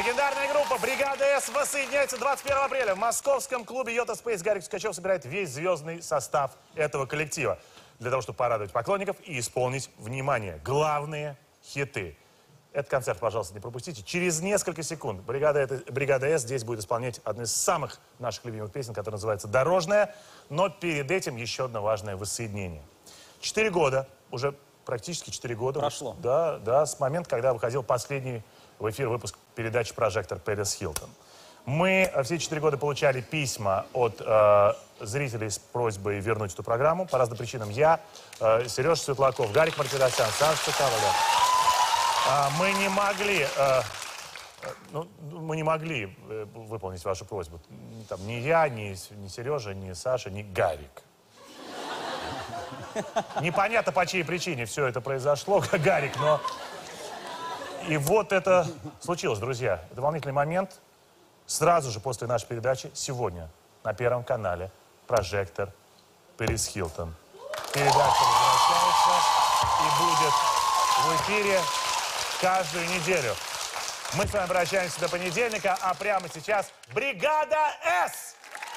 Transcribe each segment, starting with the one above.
Легендарная группа «Бригада С» воссоединяется 21 апреля. В московском клубе «Йота Спейс» Гарик Сукачев собирает весь звездный состав этого коллектива для того, чтобы порадовать поклонников и исполнить, внимание, главные хиты. Этот концерт, пожалуйста, не пропустите. Через несколько секунд «Бригада С» здесь будет исполнять одну из самых наших любимых песен, которая называется «Дорожная». Но перед этим еще одно важное воссоединение. 4 года, уже практически 4 года. Прошло. Да, с момента, когда выходил последний в эфир выпуск передачи «Прожектор» Пэрис Хилтон. Мы все 4 года получали письма от зрителей с просьбой вернуть эту программу. По разным причинам я, Сережа Светлаков, Гарик Мартиросян, Саша Цикаволя. Мы не могли выполнить вашу просьбу. Там, ни я, ни Сережа, ни Саша, ни Гарик. Непонятно, по чьей причине все это произошло, Гарик, но... И вот это случилось, друзья. Это волнительный момент. Сразу же после нашей передачи, сегодня, на Первом канале, «Прожектор» Пэрис Хилтон. Передача возвращается и будет в эфире каждую неделю. Мы с вами обращаемся до понедельника, а прямо сейчас «Бригада С».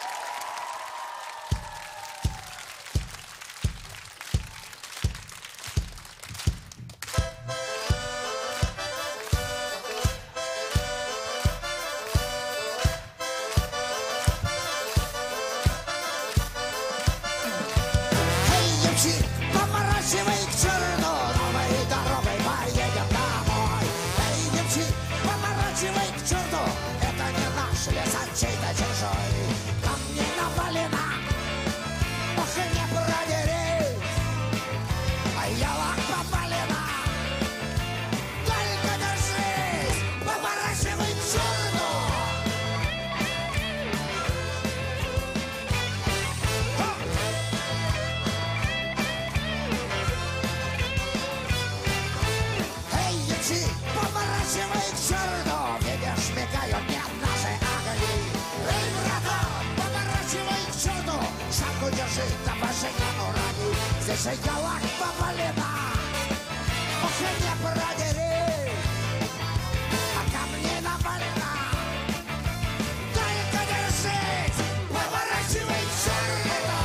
Здесь елах повалена, ох, и не продери, а камни навалена. Только держись, поворачивай в сторону.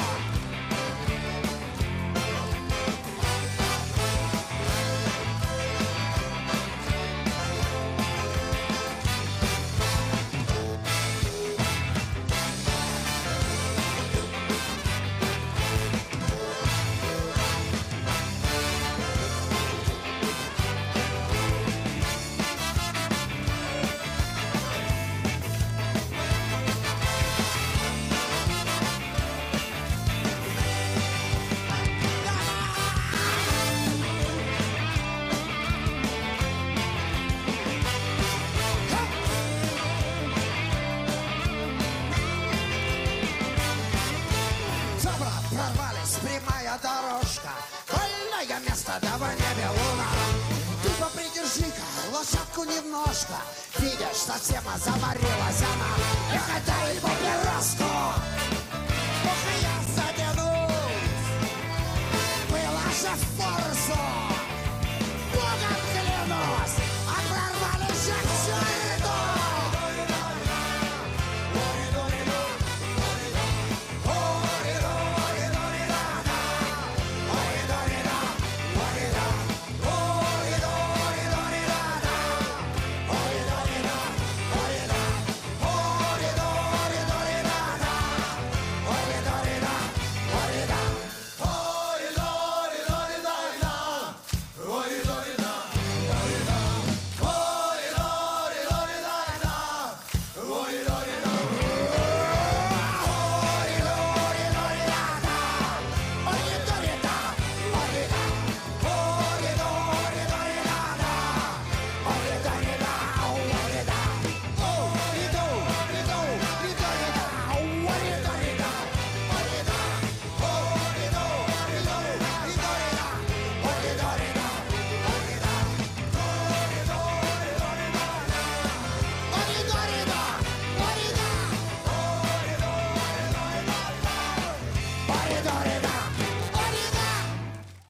Прямая дорожка, больное место, давай небе луна. Ты попридержи-ка лошадку немножко, видишь, совсем заварилась она. Эх, дай папироску.